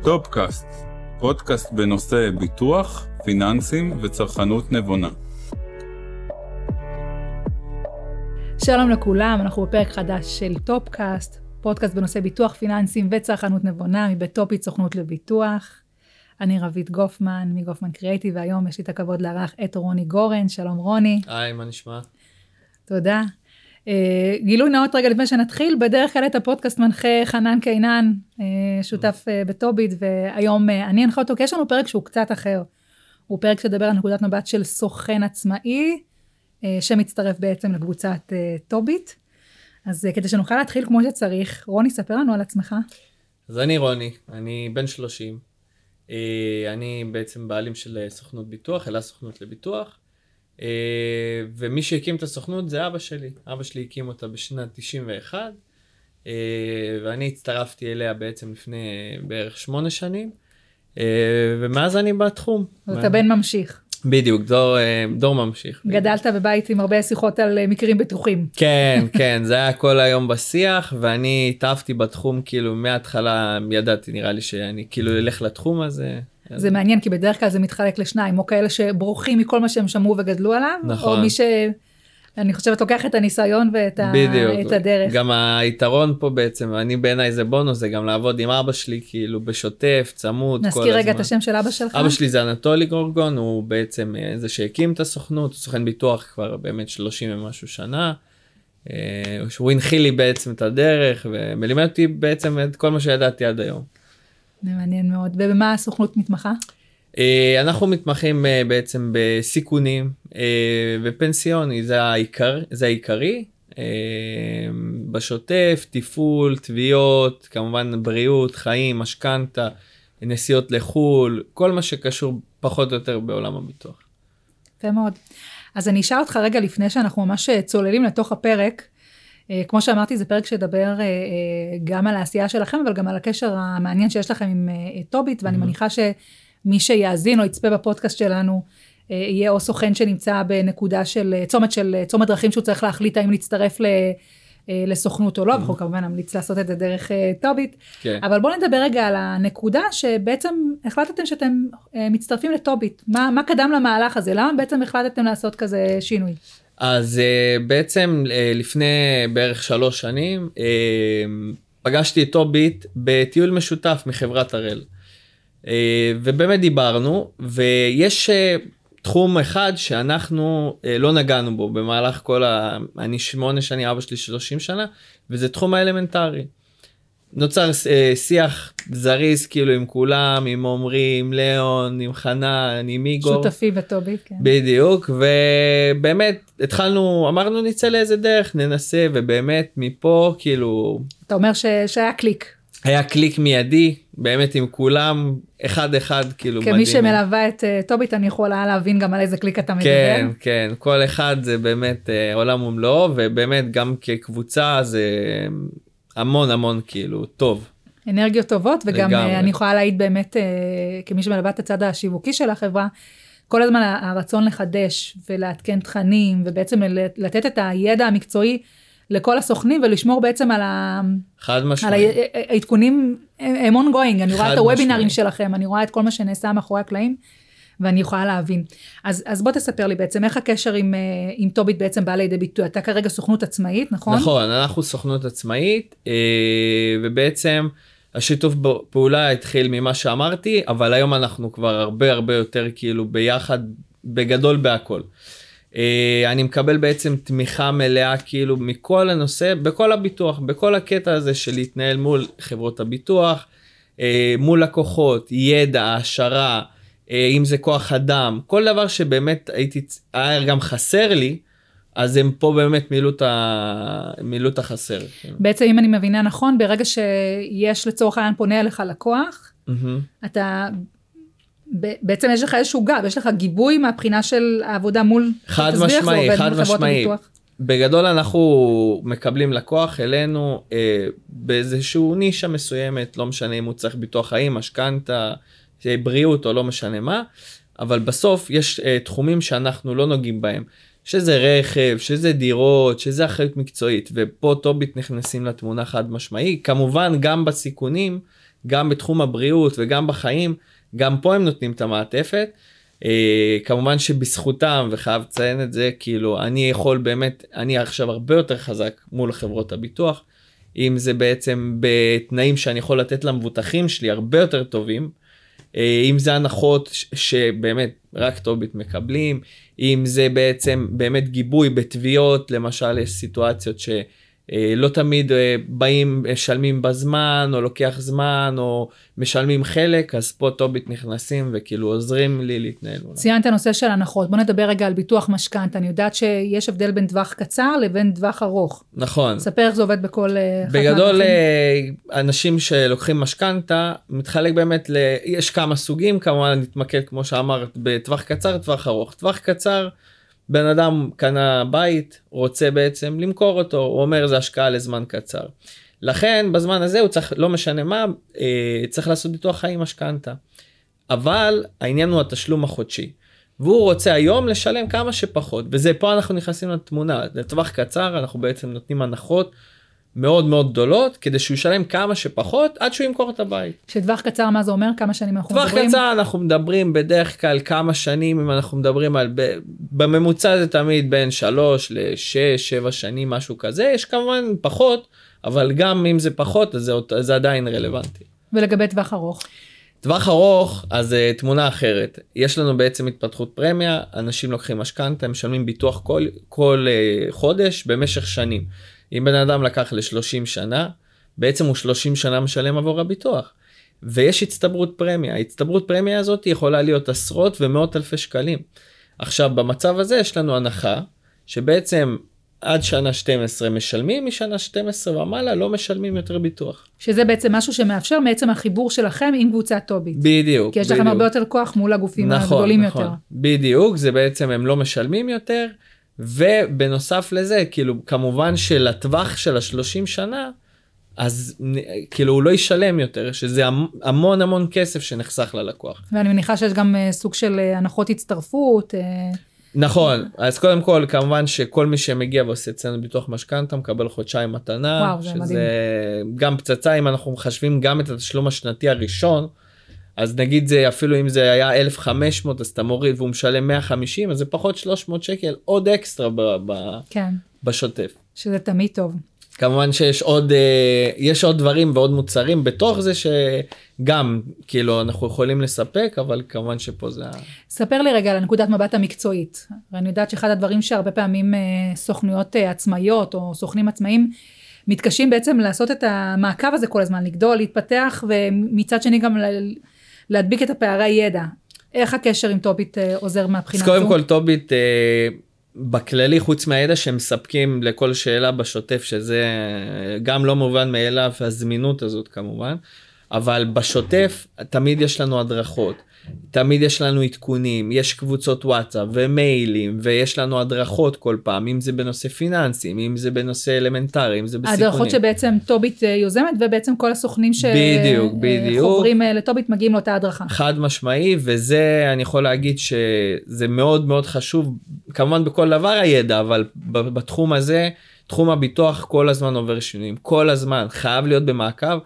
טופקאסט, פודקאסט בנושא ביטוח, פיננסים וצרכנות נבונה. שלום לכולם, אנחנו בפרק חדש של טופקאסט, פודקאסט בנושא ביטוח, פיננסים וצרכנות נבונה, מבית טופית סוכנות לביטוח. אני רבית גופמן, מגופמן קריאייטיב, והיום יש לי את הכבוד לארח את רוני גורן. שלום רוני. היי, מה נשמע? תודה. גילוי נאות רגע לפני שנתחיל, בדרך כלל את הפודקאסט מנחה חנן קינן, שותף בטוביט, והיום אני אנחה אותו, כי יש לנו פרק שהוא קצת אחר. הוא פרק שדבר על נקודת מבט של סוכן עצמאי, שמצטרף בעצם לקבוצת טוביט. אז כדי שנוכל להתחיל כמו שצריך, רוני, ספר לנו על עצמך. אז אני רוני, אני בן 30. אני בעצם בעלים של סוכנות ביטוח, אלה סוכנות לביטוח. ומי שהקים את הסוכנות זה אבא שלי. אבא שלי הקים אותה בשנת 91. ואני הצטרפתי אליה בעצם לפני בערך 8 שנים. ומאז אני בתחום. אתה בן ממשיך. בדיוק, דור ממשיך. גדלת בבית עם הרבה שיחות על מקרים בטוחים. כן, כן, זה היה כל היום בשיח, ואני התאהבתי בתחום, כאילו מההתחלה ידעתי, נראה לי שאני כאילו אלך לתחום הזה. זה מעניין, כי בדרך כלל זה מתחלק לשניים, או כאלה שברוכים מכל מה שהם שמעו וגדלו עליו, נכון. או מי אני חושבת לוקח את הניסיון ואת בדיוק. הדרך. גם היתרון פה בעצם, אני בעיניי זה בונוס, זה גם לעבוד עם אבא שלי, כאילו בשוטף, צמוד, כל הזמן. נזכיר רגע את השם של אבא שלך. אבא שלי זה אנטולי גורגון, הוא בעצם זה שהקים את הסוכנות, הוא סוכן ביטוח כבר באמת 30 ומשהו שנה, הוא הנחיל לי בעצם את הדרך, ומלימד אותי בעצם את כל מה שידעתי עד היום. זה מעניין מאוד. ובמה הסוכנות מתמחה? אנחנו מתמחים בעצם בסיכונים ופנסיוני, זה העיקרי, בשוטף, טיפול, תביעות, כמובן בריאות, חיים, משכנתה, נסיעות לחול, כל מה שקשור פחות או יותר בעולם הביטוח. יפה מאוד. אז אני אשאל אותך רגע לפני שאנחנו ממש צוללים לתוך הפרק, כמו שאמרתי, זה פרק שדבר גם על העשייה שלכם, אבל גם על הקשר המעניין שיש לכם עם טוביט, ואני מניחה שמי שיאזין או יצפה בפודקאסט שלנו, יהיה או סוכן שנמצא בנקודה של צומת דרכים שהוא צריך להחליט האם להצטרף לסוכנות או לא, ואנחנו כמובן נמליץ לעשות את זה דרך טוביט, אבל בואו נדבר רגע על הנקודה שבעצם החלטתם שאתם מצטרפים לטוביט, מה קדם למהלך הזה, למה בעצם החלטתם לעשות כזה שינוי? אז בעצם לפני בערך 3 שנים, פגשתי את טוביט בטיול משותף מחברת הראל. ובאמת דיברנו, ויש תחום אחד שאנחנו לא נגענו בו במהלך אני 8 שנים, אבא שלי 30 שנה, וזה תחום האלמנטרי. נוצר שיח זריז כאילו עם כולם, עם עומרי, עם ליאון, עם חנן, עם איגור. שותפי בטוביט, כן. בדיוק, ובאמת אמרנו נצא לאיזה דרך, ננסה, ובאמת מפה כאילו... אתה אומר שהיה קליק. היה קליק מיידי, באמת עם כולם, אחד כאילו מדהים. כמי שמלווה את טוביט, אני יכולה להבין גם על איזה קליק אתה מדבר. כן, כן, כל אחד זה באמת עולם ומלואו, ובאמת גם כקבוצה זה המון כאילו טוב. אנרגיות טובות, וגם לגמרי. אני יכולה להעיד באמת, כמי שמלווה את הצד השיווקי של החברה, כל הזמן הרצון לחדש ולעדכן תכנים, ובעצם לתת את הידע המקצועי, לכל הסוכנים, ולשמור בעצם על חד משמעי. על העדכונים, הם ongoing, אני רואה את הוובינרים שלכם, אני רואה את כל מה שנעשה מאחורי הקלעים, ואני יכולה להבין. אז בוא תספר לי בעצם, איך הקשר עם טוביט בעצם בא לידי ביטוי? אתה כרגע סוכנות עצמאית, נכון? נכון, אנחנו סוכנות עצמאית, ובעצם השיתוף פעולה התחיל ממה שאמרתי, אבל היום אנחנו כבר הרבה יותר כאילו ביחד, בגדול בהכל. אני מקבל בעצם תמיכה מלאה כאילו מכל הנושא, בכל הביטוח, בכל הקטע הזה של להתנהל מול חברות הביטוח, מול לקוחות, ידע, העשרה, אם זה כוח אדם, כל דבר שבאמת היה גם חסר לי, אז הם פה באמת מילאו את החסר. בעצם אם אני מבינה נכון, ברגע שיש לצורך העניין פונה אליך לקוח, אתה... בעצם יש לך איזשהו גב, יש לך גיבוי מהבחינה של העבודה מול... חד משמעי. בגדול אנחנו מקבלים לקוח אלינו באיזשהו נישה מסוימת, לא משנה אם הוא צריך ביטוח חיים, משכנתה, בריאות או לא משנה מה, אבל בסוף יש תחומים שאנחנו לא נוגעים בהם, שזה רכב, שזה דירות, שזה אחריות מקצועית, ופה טוביט נכנסים לתמונה חד משמעי, כמובן גם בסיכונים, גם בתחום הבריאות וגם בחיים, גם פה הם נותנים את המעטפת. כמובן שבזכותם, וחייב לציין את זה, כאילו אני יכול באמת, אני עכשיו הרבה יותר חזק מול חברות הביטוח, אם זה בעצם בתנאים שאני יכול לתת למבוטחים שלי הרבה יותר טובים, אם זה הנחות שבאמת רק טוביט מקבלים, אם זה בעצם באמת גיבוי בתביעות, למשל יש סיטואציות שלא תמיד באים, משלמים בזמן, או לוקח זמן, או משלמים חלק, אז פה טוביט נכנסים וכאילו עוזרים לי להתנהל. ציינת הנושא של הנחות, בוא נדבר רגע על ביטוח משכנתא, אני יודעת שיש הבדל בין טווח קצר לבין טווח ארוך. נכון. ספר איך זה עובד בכל אחת בגדול, אנשים שלוקחים משכנתא, מתחלק באמת, יש כמה סוגים, כמובן נתמקד כמו שאמרת, בטווח קצר, טווח ארוך. טווח קצר, בן אדם קנה בית, רוצה בעצם למכור אותו, הוא אומר זה השקעה לזמן קצר. לכן בזמן הזה הוא צריך, לא משנה מה, צריך לעשות ביטוח חיים משכנתא. אבל העניין הוא התשלום החודשי. והוא רוצה היום לשלם כמה שפחות, וזה פה אנחנו נכנסים לתמונה. לטווח קצר אנחנו בעצם נותנים הנחות מאוד מאוד גדולות, כדי שהוא ישלם כמה שפחות, עד שהוא ימכור את הבית. שטווח קצר מה זה אומר? כמה שנים אנחנו מדברים? טווח קצר אנחנו מדברים בדרך כלל כמה שנים, אם אנחנו מדברים על, בממוצע זה תמיד בין 3 ל-6, 7 שנים, משהו כזה, יש כמובן פחות, אבל גם אם זה פחות, אז זה עדיין רלוונטי. ולגבי טווח ארוך? טווח ארוך, אז תמונה אחרת. יש לנו בעצם התפתחות פרמיה, אנשים לוקחים משכנתא, הם משלמים ביטוח כל חודש במשך שנים. אם בן אדם לקח ל-30 שנה, בעצם הוא 30 שנה משלם עבור הביטוח. ויש הצטברות פרמיה. ההצטברות פרמיה הזאת יכולה להיות עשרות ומאות אלפי שקלים. עכשיו, במצב הזה יש לנו הנחה, שבעצם עד שנה 12 משלמים, משנה 12 ומעלה לא משלמים יותר ביטוח. שזה בעצם משהו שמאפשר מעצם החיבור שלכם עם קבוצת טוביט. בדיוק. כי יש לכם הרבה יותר כוח מול הגופים הגדולים יותר. בדיוק, זה בעצם הם לא משלמים יותר, ובנוסף לזה, כאילו, כמובן שלטווח של ה-30 שנה, אז כאילו הוא לא ישלם יותר, שזה המון המון כסף שנחסך ללקוח. ואני מניחה שיש גם סוג של הנחות הצטרפות. נכון, אז קודם כל, כמובן שכל מי שמגיע ועושה אצלנו ביטוח משכנתא, מקבל חודשיים מתנה, וואו, זה מדהים. גם פצצה, אם אנחנו מחשבים גם את התשלום השנתי הראשון, אז נגיד זה, אפילו אם זה היה 1,500, אז אתה מוריד והוא משלם 150, אז זה פחות 300 שקל, עוד אקסטרה כן. בשוטף. שזה תמיד טוב. כמובן שיש עוד דברים ועוד מוצרים בתוך זה שגם, כאילו, אנחנו יכולים לספק, אבל כמובן שפה זה... ספר לי רגע על הנקודת מבט המקצועית. ואני יודעת שאחד הדברים שהרבה פעמים סוכנויות עצמאיות או סוכנים עצמאיים, מתקשים בעצם לעשות את המעקב הזה כל הזמן, לגדול, להתפתח, ומצד שני גם להדביק את הפערי ידע. איך הקשר עם טוביט עוזר מהבחינה הזו? אז קודם כל טוביט, בכללי, חוץ מהידע שהם מספקים לכל שאלה בשוטף, שזה גם לא מובן מאליו, הזמינות הזאת כמובן, אבל בשוטף תמיד יש לנו הדרכות, תמיד יש לנו עדכונים, יש קבוצות וואטסאפ ומיילים, ויש לנו הדרכות כל פעם, אם זה בנושא פיננסים, אם זה בנושא אלמנטרי, אם זה בסיכונים. הדרכות שבעצם טוביט יוזמת, ובעצם כל הסוכנים שחוברים לטוביט מגיעים לאותה הדרכה. חד משמעי, וזה אני יכול להגיד שזה מאוד מאוד חשוב, כמובן בכל דבר הידע, אבל בתחום הזה, תחום הביטוח כל הזמן עובר שינויים, כל הזמן, חייב להיות במעקב,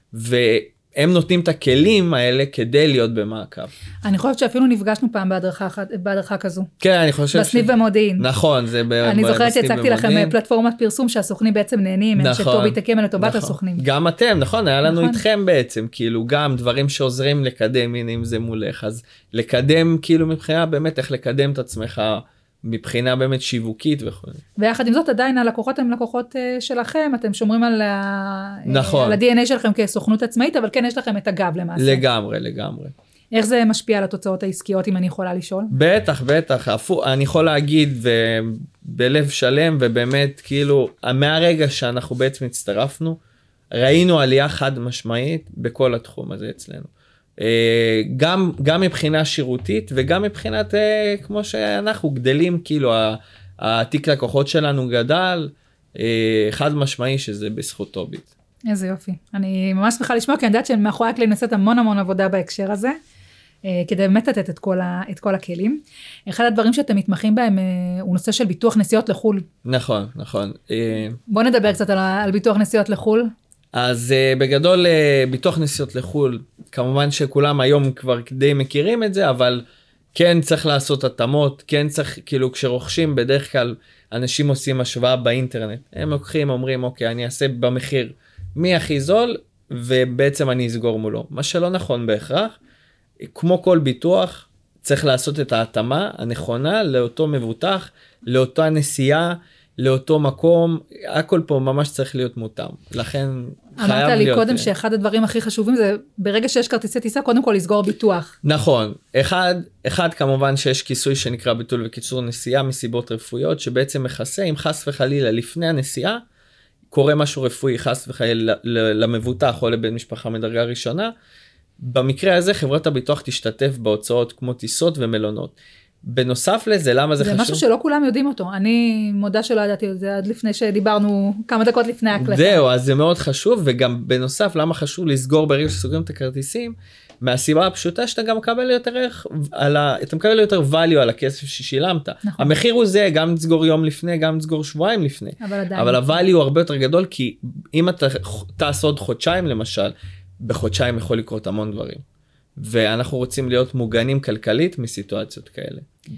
הם נותנים את הכלים האלה כדי להיות במעקב. אני חושבת שאפילו נפגשנו פעם בהדרכה כזו. כן, אני חושב בסניף ומודיעין. נכון, זה בסניף אני זוכרת שהצגתי לכם פלטפורמת פרסום שהסוכנים בעצם נהנים, שטוביט תקם לטובת הסוכנים. גם אתם, נכון, היה לנו איתכם בעצם, כאילו גם דברים שעוזרים לקדם, הנה אם זה מולך, אז לקדם כאילו מבחינה באמת איך לקדם את עצמך, מבחינה באמת שיווקית וכו'. ויחד עם זאת עדיין הלקוחות הם לקוחות שלכם, אתם שומרים על נכון. על ה-DNA שלכם כסוכנות עצמאית, אבל כן יש לכם את הגב למעשה. לגמרי. איך זה משפיע על התוצאות העסקיות אם אני יכולה לשאול? בטח, אני יכול להגיד בלב שלם ובאמת כאילו מהרגע שאנחנו בעצם הצטרפנו, ראינו עלייה חד משמעית בכל התחום הזה אצלנו. גם מבחינה שירותית וגם מבחינת כמו שאנחנו גדלים, כאילו התיק לקוחות שלנו גדל, חד משמעי שזה בזכות טוביט. איזה יופי. אני ממש שמחה לשמוע, כי אני יודעת שמאחורי הקלעים נעשית המון עבודה בהקשר הזה, כדי באמת לתת את כל הכלים. אחד הדברים שאתם מתמחים בהם הוא נושא של ביטוח נסיעות לחול. נכון. בוא נדבר קצת על ביטוח נסיעות לחול. אז בגדול ביטוח נסיעות לחול, כמובן שכולם היום כבר די מכירים את זה, אבל כן צריך לעשות התאמות, כן צריך, כאילו כשרוכשים בדרך כלל אנשים עושים השוואה באינטרנט, הם לוקחים, אומרים אוקיי, אני אעשה במחיר מי הכי זול, ובעצם אני אסגור מולו, מה שלא נכון בהכרח, כמו כל ביטוח, צריך לעשות את ההתאמה הנכונה לאותו מבוטח, לאותה נסיעה, לאותו מקום, הכל פה ממש צריך להיות מותאם, לכן חייב להיות... אמרת לי קודם שאחד הדברים הכי חשובים זה, ברגע שיש כרטיסי טיסה, קודם כל לסגור ביטוח. נכון, אחד כמובן שיש כיסוי שנקרא ביטול וקיצור נסיעה מסיבות רפואיות, שבעצם מכסה, אם חס וחלילה לפני הנסיעה, קורה משהו רפואי חס וחלילה למבוטח או לבן משפחה מדרגה ראשונה, במקרה הזה חברת הביטוח תשתתף בהוצאות כמו טיסות ומלונות. בנוסף לזה, למה זה חשוב? זה משהו שלא כולם יודעים אותו. אני מודה שלא ידעתי את זה עד לפני שדיברנו כמה דקות לפני ההקלטה. זהו, אז זה מאוד חשוב, וגם בנוסף, למה חשוב לסגור ברגע שסוגרים את הכרטיסים? מהסיבה הפשוטה שאתה גם מקבל יותר ערך, אתה מקבל יותר value על הכסף ששילמת. נכון. המחיר הוא זה, גם תסגור יום לפני, גם תסגור שבועיים לפני. אבל ה-value הוא הרבה יותר גדול, כי אם אתה טס עוד חודשיים למשל, בחודשיים יכול לקרות המון דברים. ואנחנו רוצים להיות מוגנים כלכלית מסיטואציות כאלה.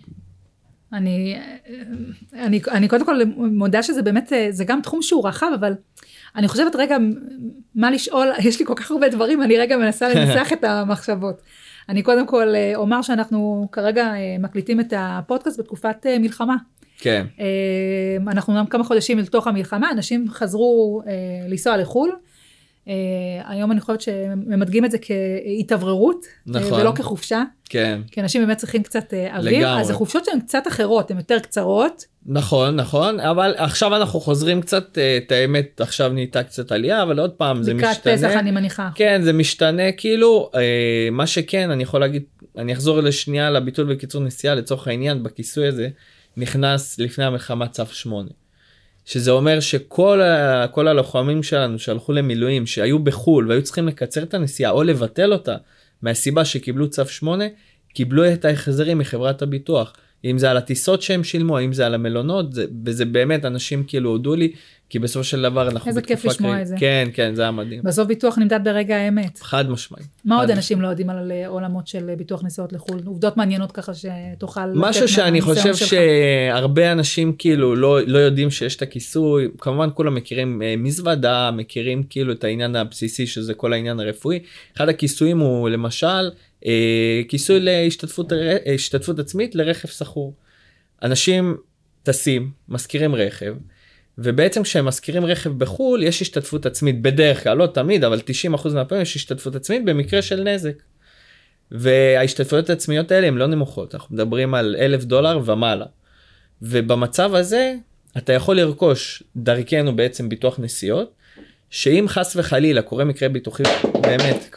אני קודם כל מודה שזה באמת, זה גם תחום שהוא רחב, אבל אני חושבת רגע מה לשאול, יש לי כל כך הרבה דברים, אני רגע מנסה לנסח את המחשבות. אני קודם כל אומר שאנחנו כרגע מקליטים את הפודקאסט בתקופת מלחמה. כן. אנחנו גם כמה חודשים לתוך המלחמה, אנשים חזרו לנסוע לחול, היום אני חושבת שממדגים את זה כהתאווררות, נכון. ולא כחופשה. כן. כי אנשים באמת צריכים קצת אוויר, לגמרי. אז החופשות שהן קצת אחרות, הן יותר קצרות. נכון, נכון, אבל עכשיו אנחנו חוזרים קצת, את האמת, עכשיו נהייתה קצת עלייה, אבל עוד פעם זה משתנה. לקראת פסח אני מניחה. כן, זה משתנה, כאילו, מה שכן, אני יכול להגיד, אני אחזור לשנייה לביטול וקיצור נסיעה, לצורך העניין, בכיסוי הזה, נכנס לפני המלחמה צו 8. שזה אומר שכל הלוחמים שלנו שהלכו למילואים, שהיו בחול והיו צריכים לקצר את הנסיעה או לבטל אותה, מהסיבה שקיבלו צו 8, קיבלו את ההחזרים מחברת הביטוח. אם זה על הטיסות שהם שילמו, אם זה על המלונות, וזה באמת אנשים כאילו הודו לי, כי בסופו של דבר אנחנו איזה כיף לשמוע את זה. כן, כן, זה היה מדהים. בסוף ביטוח נמדד ברגע האמת. חד משמעי. מה עוד אנשים לא יודעים על עולמות של ביטוח נסיעות לחו"ל? עובדות מעניינות ככה שתוכל... משהו שאני חושב שהרבה אנשים כאילו לא יודעים שיש את הכיסוי, כמובן כולם מכירים מזוודה, מכירים כאילו את העניין הבסיסי שזה כל העניין הרפואי. אחד הכיסויים הוא למשל כיסוי להשתתפות עצמית לרכב סחור. אנשים טסים, מזכירים רכב, ובעצם כשהם מזכירים רכב בחול, יש השתתפות עצמית בדרך כלל, לא תמיד, אבל 90% מהפעמים יש השתתפות עצמית במקרה של נזק. וההשתתפויות העצמיות האלה הן לא נמוכות, אנחנו מדברים על $1,000 ומעלה. ובמצב הזה, אתה יכול לרכוש דרכנו בעצם ביטוח נסיעות, שאם חס וחלילה קורה מקרה ביטוחי באמת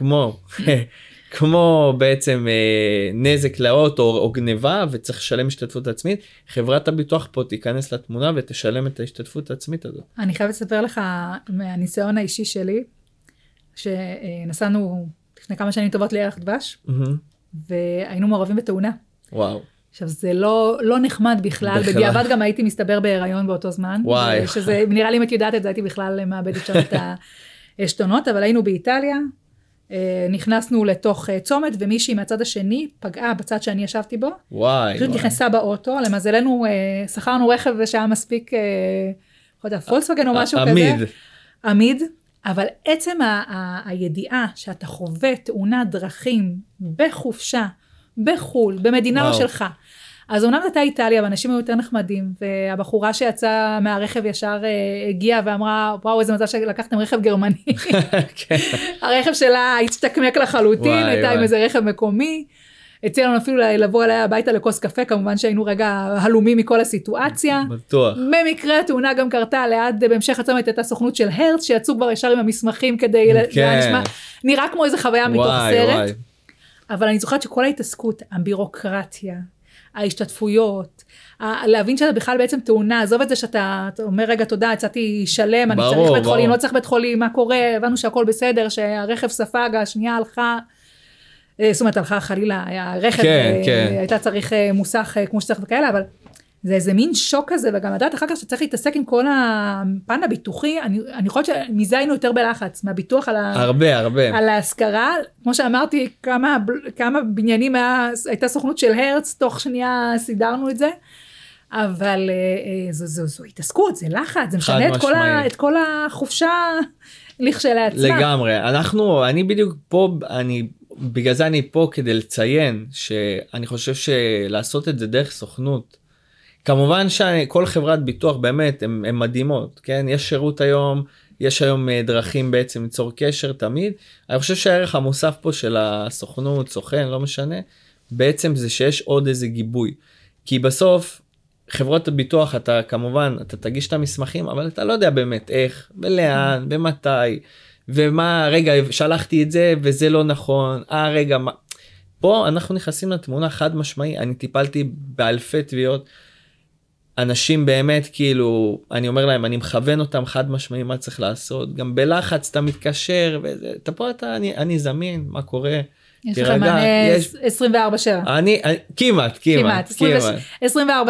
כמו בעצם נזק לאוטו או גניבה וצריך לשלם השתתפות עצמית, חברת הביטוח פה תיכנס לתמונה ותשלם את ההשתתפות העצמית הזאת. אני חייבת לספר לך מהניסיון האישי שלי, שנסענו לפני כמה שנים טובות לירח דבש, והיינו מעורבים בתאונה. וואו. עכשיו זה לא נחמד בכלל, בדיעבד גם הייתי מסתבר בהיריון באותו זמן, וואי. שזה נראה לי אם את יודעת את זה, הייתי בכלל מאבדת שם את העשתונות, אבל היינו באיטליה, נכנסנו לתוך צומת, ומישהי מהצד השני פגעה בצד שאני ישבתי בו. וואי. פשוט נכנסה באוטו, למזלנו שכרנו רכב שהיה מספיק, פולקסווגן או משהו כזה. עמיד. אבל עצם הידיעה שאתה חווה תאונת דרכים בחופשה, בחול, במדינה לא שלך. אז אומנם הייתה איטליה, ואנשים היו יותר נחמדים, והבחורה שיצאה מהרכב ישר הגיעה ואמרה, וואו, איזה מזל שלקחתם רכב גרמני. הרכב שלה הצטקמק לחלוטין, הייתה עם איזה רכב מקומי, הציע לנו אפילו לבוא אליה הביתה לכוס קפה, כמובן שהיינו רגע הלומים מכל הסיטואציה. בטוח. במקרה התאונה גם קרתה ליד, בהמשך הצומת הייתה סוכנות של הרץ, שיצאו כבר ישר עם המסמכים כדי, נראה כמו איזה חוויה מתוך סרט. אבל אני זוכרת שכל ההתעסקות, הבירוקרטיה, ההשתתפויות, להבין שאתה בכלל בעצם תאונה, עזוב את זה שאתה אומר רגע תודה, יצאתי שלם, אני צריך בית חולים, לא צריך בית חולים, מה קורה, הבנו שהכל בסדר, שהרכב ספג, השנייה הלכה, זאת אומרת הלכה חלילה, הרכב הייתה צריך מוסך כמו שצריך וכאלה, אבל זה איזה מין שוק כזה, וגם לדעת אחר כך שצריך להתעסק עם כל הפן הביטוחי, אני חושבת שמזה היינו יותר בלחץ, מהביטוח על ההשכרה, כמו שאמרתי, כמה בניינים הייתה סוכנות של הרץ, תוך שנייה סידרנו את זה, אבל זו התעסקות, זה לחץ, זה משנה את כל החופשה לכשלעצמה. לגמרי, אני בדיוק פה, בגלל זה אני פה כדי לציין, שאני חושב שלעשות את זה דרך סוכנות, כמובן שכל חברת ביטוח באמת הן מדהימות, כן? יש שירות היום, יש היום דרכים בעצם ליצור קשר תמיד, אני חושב שהערך המוסף פה של הסוכנות, סוכן, לא משנה, בעצם זה שיש עוד איזה גיבוי, כי בסוף חברות הביטוח אתה כמובן, אתה תגיש את המסמכים, אבל אתה לא יודע באמת איך, ולאן, ומתי, ומה, רגע, שלחתי את זה וזה לא נכון, רגע, מה, פה אנחנו נכנסים לתמונה חד משמעי, אני טיפלתי באלפי תביעות, אנשים באמת כאילו, אני אומר להם, אני מכוון אותם חד משמעי מה צריך לעשות, גם בלחץ אתה מתקשר, אתה פה אני זמין, מה קורה? יש לכם מענה 24/7. כמעט. 24/6.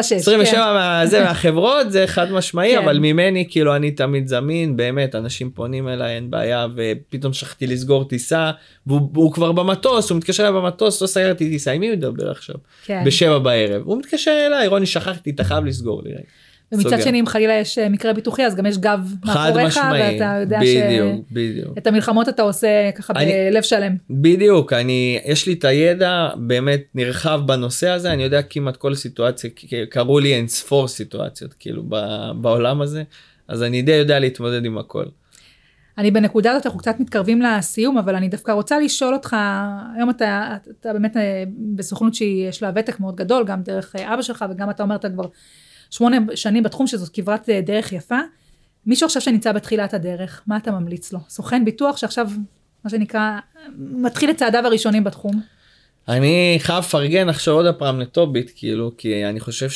27 זה מהחברות, זה חד משמעי, אבל ממני כאילו אני תמיד זמין, באמת אנשים פונים אליי, אין בעיה, ופתאום שכחתי לסגור טיסה, והוא כבר במטוס, הוא מתקשר אליי במטוס, לא סגרתי טיסה, עם מי הוא מדבר עכשיו? ב7 בערב, הוא מתקשר אליי, רוני שכחתי, אתה חייב לסגור לי. ומצד שני, אם חלילה יש מקרה ביטוחי, אז גם יש גב מאחוריך, ואתה יודע את המלחמות אתה עושה ככה בלב שלם. בדיוק, יש לי את הידע באמת נרחב בנושא הזה, אני יודע כמעט כל סיטואציה, קראו לי אין ספור סיטואציות כאילו בעולם הזה, אז אני די יודע להתמודד עם הכל. אני בנקודה הזאת, אנחנו קצת מתקרבים לסיום, אבל אני דווקא רוצה לשאול אותך, היום אתה באמת בסוכנות שיש לה ותק מאוד גדול, גם דרך אבא שלך, וגם אתה אומרת כבר 8 שנים בתחום שזאת כברת דרך יפה. מישהו עכשיו שנמצא בתחילת הדרך, מה אתה ממליץ לו? סוכן ביטוח שעכשיו, מה שנקרא, מתחיל את צעדיו הראשונים בתחום. אני חייב לפרגן עכשיו עוד הפעם לטוביט, כאילו, כי אני חושב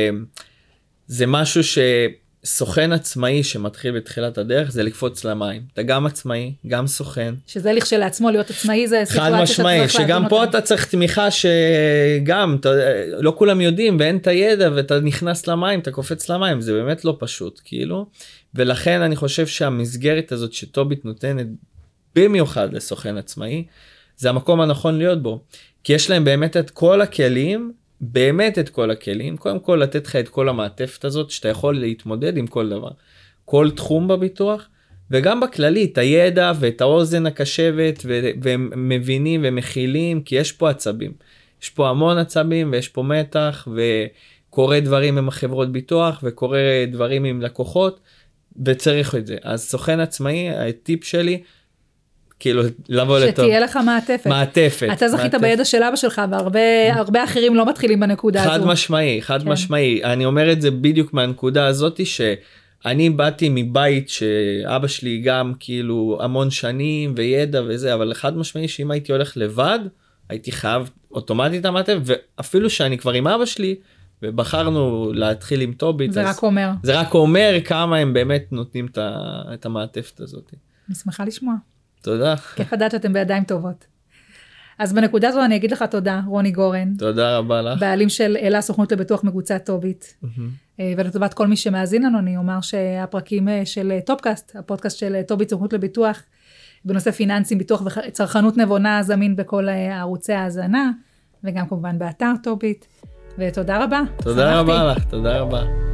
שזה משהו שסוכן עצמאי שמתחיל בתחילת הדרך, זה לקפוץ למים. אתה גם עצמאי, גם סוכן. שזה לכשלעצמו להיות עצמאי, זה סיטואציה חד משמעי, שגם פה אתה צריך תמיכה שגם, לא כולם יודעים ואין את הידע, ואתה נכנס למים, אתה קופץ למים, זה באמת לא פשוט, כאילו. ולכן אני חושב שהמסגרת הזאת שטוביט נותנת, במיוחד לסוכן עצמאי, זה המקום הנכון להיות בו. כי יש להם באמת את כל הכלים, באמת את כל הכלים, קודם כל לתת לך את כל המעטפת הזאת, שאתה יכול להתמודד עם כל דבר. כל תחום בביטוח, וגם בכללי, את הידע ואת האוזן הקשבת, והם מבינים ומכילים, כי יש פה עצבים. יש פה המון עצבים, ויש פה מתח, וקורה דברים עם החברות ביטוח, וקורה דברים עם לקוחות, וצריך את זה. אז סוכן עצמאי, הטיפ שלי, כאילו לבוא לטוב. שתהיה לך מעטפת. אתה זכית בידע של אבא שלך, והרבה אחרים לא מתחילים בנקודה הזו. חד משמעי. אני אומר את זה בדיוק מהנקודה הזאת, שאני באתי מבית שאבא שלי גם כאילו המון שנים וידע וזה, אבל חד משמעי שאם הייתי הולך לבד, הייתי חייב אוטומטית המעטפת, ואפילו שאני כבר עם אבא שלי, ובחרנו להתחיל עם טוביט. זה רק אומר כמה הם באמת נותנים את המעטפת הזאת. אני שמחה לשמוע. תודה. כיף לדעת שאתם בידיים טובות. אז בנקודה הזו אני אגיד לך תודה, רוני גורן. תודה רבה לך. בעלים של אלה סוכנות לביטוח מקבוצת טוביט. ולטובת כל מי שמאזין לנו, אני אומר שהפרקים של טופקאסט, הפודקאסט של טוביט סוכנות לביטוח, בנושא פיננסים, ביטוח וצרכנות נבונה, זמין בכל ערוצי ההאזנה, וגם כמובן באתר טוביט. ותודה רבה. תודה רבה לך, תודה רבה.